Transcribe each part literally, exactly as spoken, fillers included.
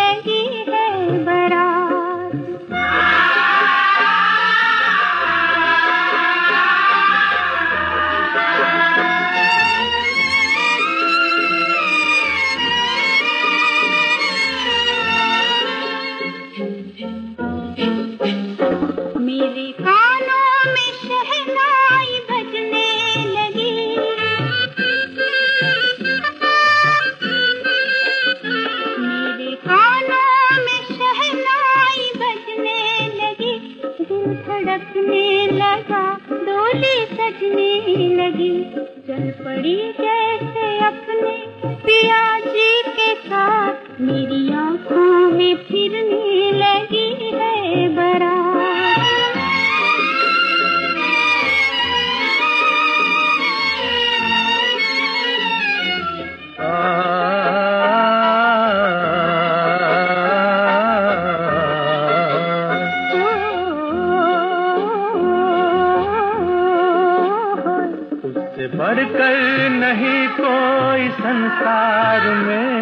लगी है बारात। मेरे कानों में शहनाई बजने लगी, मेरे कानों में शहनाई बजने लगी, दिल धड़कने लगा, डोली सजने लगी, चल पड़ी जैसे अपने पिया जी के साथ, मेरी आंखों में फिरने लगी है बारात। उससे बढ़कर नहीं कोई संसार में,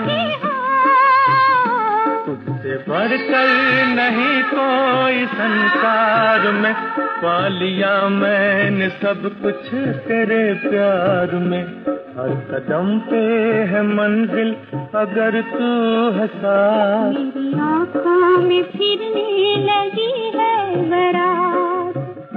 उससे बढ़कर नहीं कोई संसार में, पालिया मैंने सब कुछ तेरे प्यार में, हर कदम पे है मंजिल अगर तू है साथ, मेरी आँखों में फिरने लगी है बारात।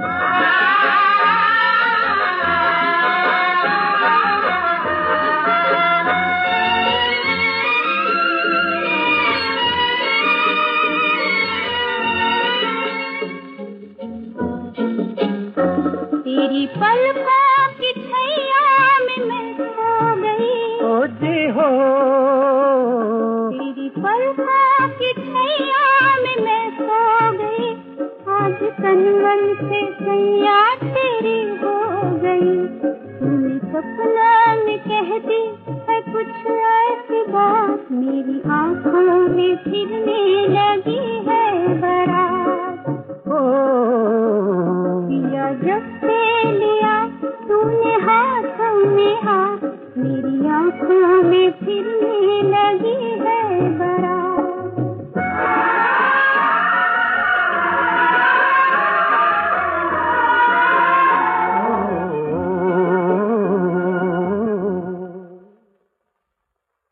तेरी पलकों की छैया में मैं सो गई, ओ जी हो, तेरी पलकों की छैया में मैं सो गई, आज तन मन से सैया तेरी हो गई, तूने सपनों में कह दी है कुछ ऐसी बात, मेरी आँखों में फिरने लगी है बारात। ओ पिया जब से लिया तूने हाथों में हाथ, मेरी आँखों में फिरने लगी है बारात।